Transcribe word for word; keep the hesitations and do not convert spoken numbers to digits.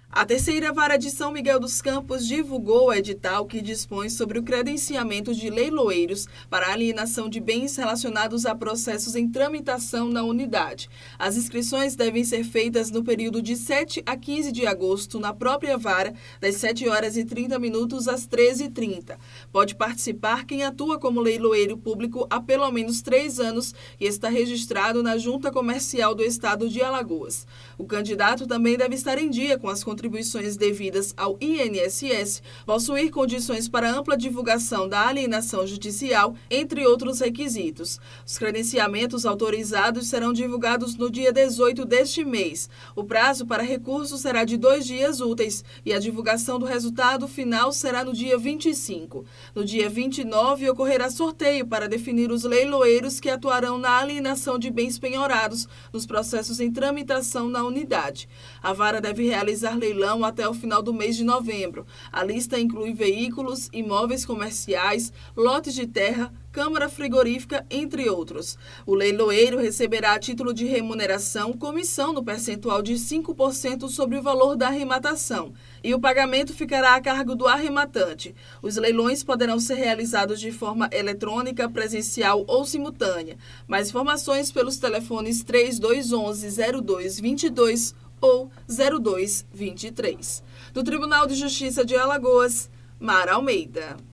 A terceira vara de São Miguel dos Campos divulgou o edital que dispõe sobre o credenciamento de leiloeiros para alienação de bens relacionados a processos em tramitação na unidade. As inscrições devem ser feitas no período de sete a quinze de agosto na própria vara, das sete horas e trinta minutos às treze e trinta. Pode participar quem atua como leiloeiro público há pelo menos três anos e está registrado na Junta Comercial do Estado de Alagoas. O candidato também deve estar em dia com as contribuições devidas ao I N S S, possuir condições para ampla divulgação da alienação judicial, entre outros requisitos. Os credenciamentos autorizados serão divulgados no dia dezoito deste mês. O prazo para recurso será de dois dias úteis e a divulgação do resultado final será no dia vinte e cinco. No dia vinte e nove, ocorrerá sorteio para definir os leiloeiros que atuarão na alienação de bens penhorados nos processos em tramitação na unidade. A vara deve realizar leilão até o final do mês de novembro. A lista inclui veículos, imóveis comerciais, lotes de terra, câmara frigorífica, entre outros. O leiloeiro receberá a título de remuneração comissão no percentual de cinco por cento sobre o valor da arrematação e o pagamento ficará a cargo do arrematante. Os leilões poderão ser realizados de forma eletrônica, presencial ou simultânea. Mais informações pelos telefones três dois um um, zero dois dois dois ou zero dois dois três. Do Tribunal de Justiça de Alagoas, Mara Almeida.